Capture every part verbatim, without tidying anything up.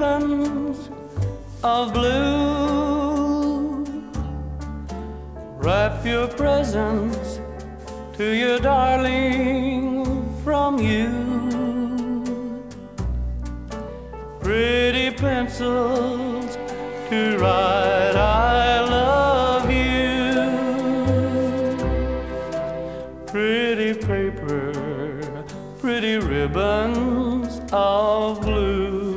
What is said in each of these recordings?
ribbons of blue. Wrap your presents to your darling from you. Pretty pencils to write I love you. Pretty paper, pretty ribbons of blue.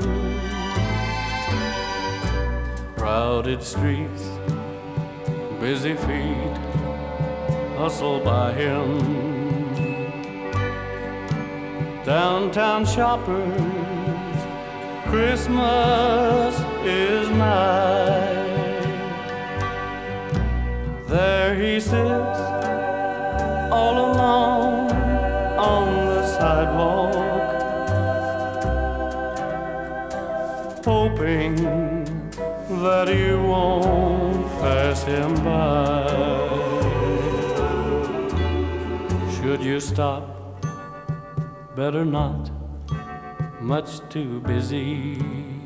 Crowded streets, busy feet hustle by him. Downtown shoppers, Christmas is nigh. There he sits all alone on the sidewalk, hoping that you won't pass him by. Should you stop? Better not, much too busy.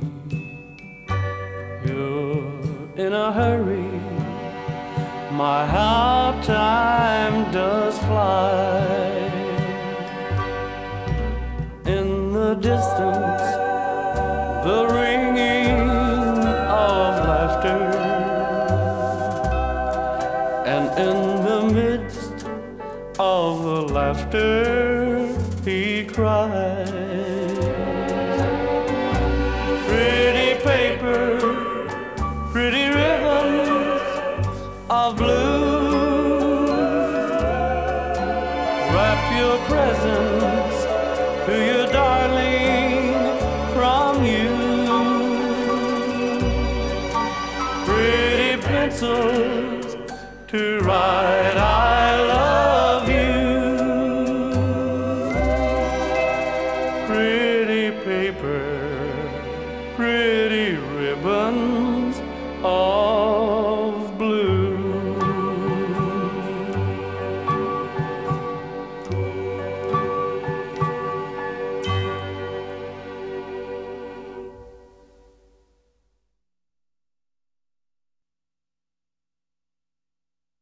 You're in a hurry, my how time does fly. In the distance, the ringing of laughter, and in the midst of the laughter he cries. Pretty paper, pretty ribbons of blue. Wrap your presents to your darling from you. Pretty pencils to write I love you. Pretty paper, pretty